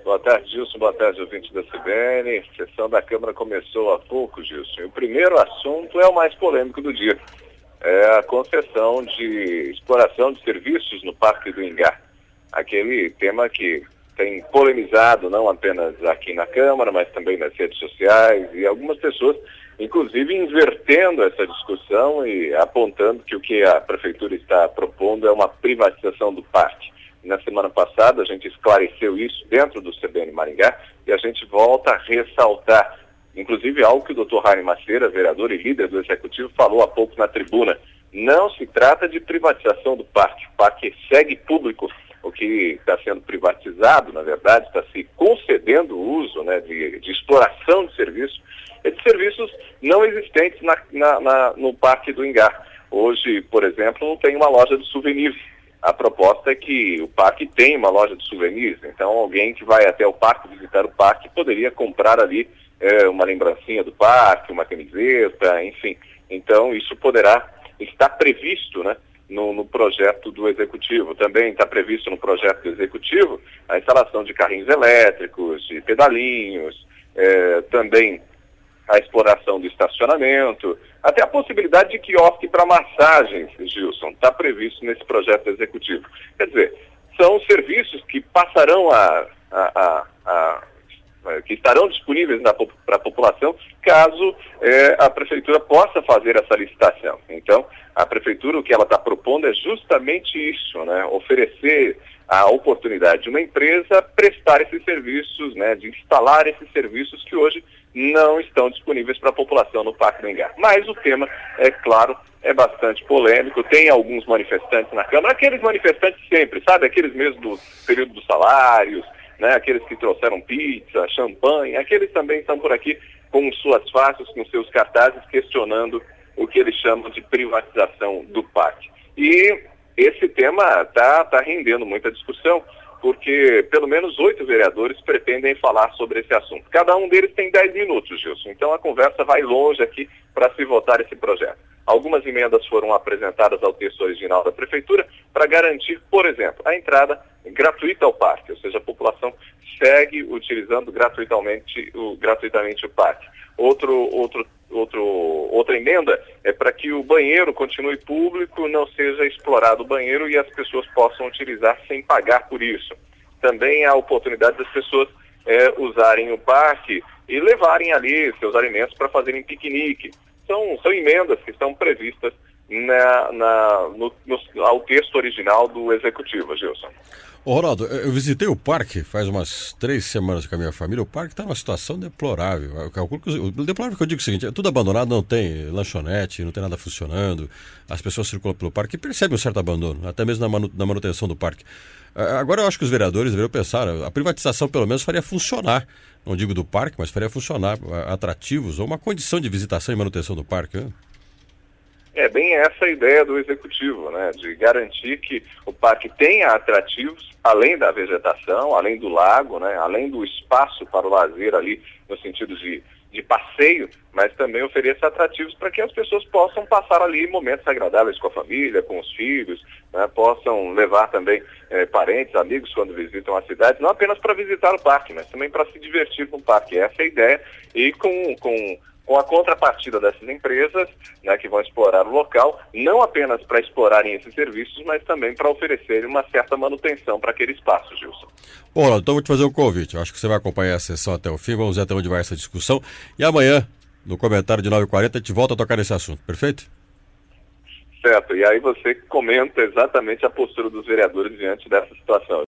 Boa tarde, Gilson. Boa tarde, ouvinte da CBN. A sessão da Câmara começou há pouco, Gilson. E o primeiro assunto é o mais polêmico do dia. É a concessão de exploração de serviços no Parque do Ingá. Aquele tema que tem polemizado não apenas aqui na Câmara, mas também nas redes sociais, e algumas pessoas, inclusive, invertendo essa discussão e apontando que o que a Prefeitura está propondo é uma privatização do parque. Na semana passada a gente esclareceu isso dentro do CBN Maringá e a gente volta a ressaltar, inclusive algo que o Dr. Rainer Macera, vereador e líder do Executivo, falou há pouco na tribuna. Não se trata de privatização do parque. O parque segue público. O que está sendo privatizado, na verdade, está se concedendo o uso, né, de exploração de serviços, de serviços não existentes no Parque do Ingá. Hoje, por exemplo, não tem uma loja de souvenirs. A proposta é que o parque tenha uma loja de souvenirs. Então, alguém que vai até o parque, visitar o parque, poderia comprar ali uma lembrancinha do parque, uma camiseta, enfim. Então, isso poderá estar previsto, né, no projeto do Executivo. Também está previsto no projeto do Executivo a instalação de carrinhos elétricos, de pedalinhos, também a exploração do estacionamento, até a possibilidade de quiosque para massagens, Gilson, está previsto nesse projeto executivo. Quer dizer, são serviços que passarão que estarão disponíveis para a população caso a Prefeitura possa fazer essa licitação. Então, a Prefeitura, o que ela está propondo é justamente isso, né? Oferecer a oportunidade de uma empresa prestar esses serviços, né? De instalar esses serviços que hoje não estão disponíveis para a população no Parque do Ingá. Mas o tema, é claro, é bastante polêmico. Tem alguns manifestantes na Câmara, aqueles manifestantes sempre, sabe? Aqueles mesmo do período dos salários, né? Aqueles que trouxeram pizza, champanhe, aqueles também estão por aqui com suas faces, com seus cartazes, questionando o que eles chamam de privatização do parque. E esse tema está rendendo muita discussão, porque pelo menos 8 vereadores pretendem falar sobre esse assunto. Cada um deles tem 10 minutos, Gilson. Então a conversa vai longe aqui para se votar esse projeto. Algumas emendas foram apresentadas ao texto original da Prefeitura para garantir, por exemplo, a entrada gratuita ao parque, ou seja, a população segue utilizando gratuitamente o parque. Outra emenda é para que o banheiro continue público, não seja explorado o banheiro e as pessoas possam utilizar sem pagar por isso. Também há a oportunidade das pessoas usarem o parque e levarem ali seus alimentos para fazerem piquenique. São emendas que estão previstas ao texto original do Executivo, Gilson. Ô Ronaldo, eu visitei o parque faz umas 3 semanas com a minha família. O parque está numa situação deplorável. O deplorável que eu digo é o seguinte: é tudo abandonado, não tem lanchonete, não tem nada funcionando. As pessoas circulam pelo parque e percebem um certo abandono, até mesmo na manutenção do parque. Agora eu acho que os vereadores deveriam pensar, a privatização pelo menos faria funcionar, não digo do parque, mas faria funcionar atrativos ou uma condição de visitação e manutenção do parque, né? É bem essa a ideia do Executivo, né? De garantir que o parque tenha atrativos, além da vegetação, além do lago, né? Além do espaço para o lazer ali, no sentido de passeio, mas também ofereça atrativos para que as pessoas possam passar ali momentos agradáveis com a família, com os filhos, né? Possam levar também parentes, amigos quando visitam a cidade, não apenas para visitar o parque, mas também para se divertir com o parque. Essa é a ideia, e com a contrapartida dessas empresas, né, que vão explorar o local, não apenas para explorarem esses serviços, mas também para oferecerem uma certa manutenção para aquele espaço, Gilson. Bom, então vou te fazer um convite. Eu acho que você vai acompanhar a sessão até o fim, vamos ver até onde vai essa discussão. E amanhã, no comentário de 9h40, a gente volta a tocar nesse assunto, perfeito? Certo, e aí você comenta exatamente a postura dos vereadores diante dessa situação.